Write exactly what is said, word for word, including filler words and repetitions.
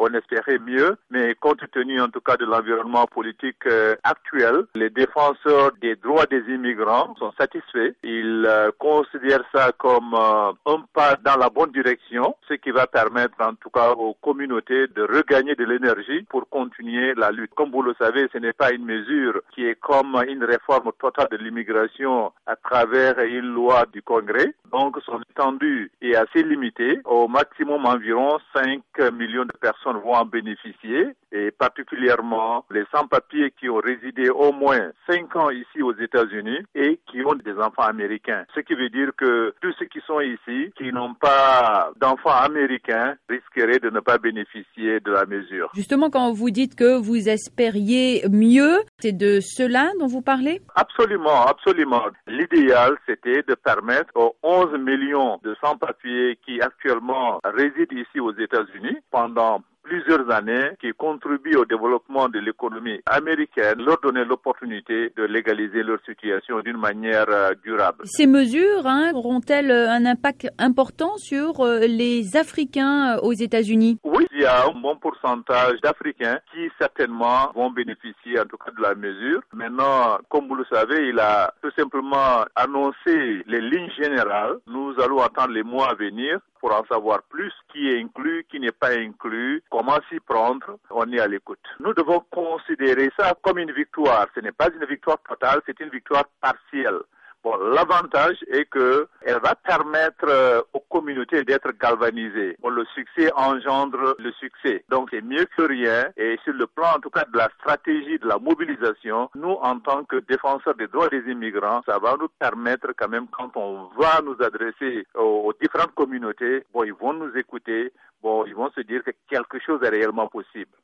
On espérait mieux, mais compte tenu en tout cas de l'environnement politique euh, actuel, les défenseurs des droits des immigrants sont satisfaits. Ils euh, considèrent ça comme euh, un pas dans la bonne direction, ce qui va permettre en tout cas aux communautés de regagner de l'énergie pour continuer la lutte. Comme vous le savez, ce n'est pas une mesure qui est comme une réforme totale de l'immigration à travers une loi du Congrès. Donc son étendue est assez limitée. Au maximum environ cinq millions de personnes vont en bénéficier, et particulièrement les sans-papiers qui ont résidé au moins cinq ans ici aux États-Unis et qui ont des enfants américains. Ce qui veut dire que tous ceux qui sont ici, qui n'ont pas d'enfants américains, risqueraient de ne pas bénéficier de la mesure. Justement, quand vous dites que vous espériez mieux, c'est de cela dont vous parlez? Absolument, absolument. L'idéal, c'était de permettre aux onze millions de sans-papiers qui actuellement résident ici aux États-Unis pendant plusieurs années, qui contribuent au développement de l'économie américaine, leur donner l'opportunité de légaliser leur situation d'une manière euh, durable. Ces mesures hein, auront-elles un impact important sur euh, les Africains aux États-Unis? Oui, il y a un bon pourcentage d'Africains qui certainement vont bénéficier en tout cas de la mesure. Maintenant, comme vous le savez, il a tout simplement annoncé les lignes générales. Nous allons attendre les mois à venir pour en savoir plus, qui est inclus, qui n'est pas inclus, comment s'y prendre. On est à l'écoute. Nous devons considérer ça comme une victoire. Ce n'est pas une victoire totale, c'est une victoire partielle. Bon, l'avantage est que elle va permettre euh, aux communautés d'être galvanisées. Bon, le succès engendre le succès. Donc, c'est mieux que rien. Et sur le plan, en tout cas, de la stratégie, de la mobilisation, nous, en tant que défenseurs des droits des immigrants, ça va nous permettre quand même, quand on va nous adresser aux, aux différentes communautés, bon, ils vont nous écouter. Bon, ils vont se dire que quelque chose est réellement possible.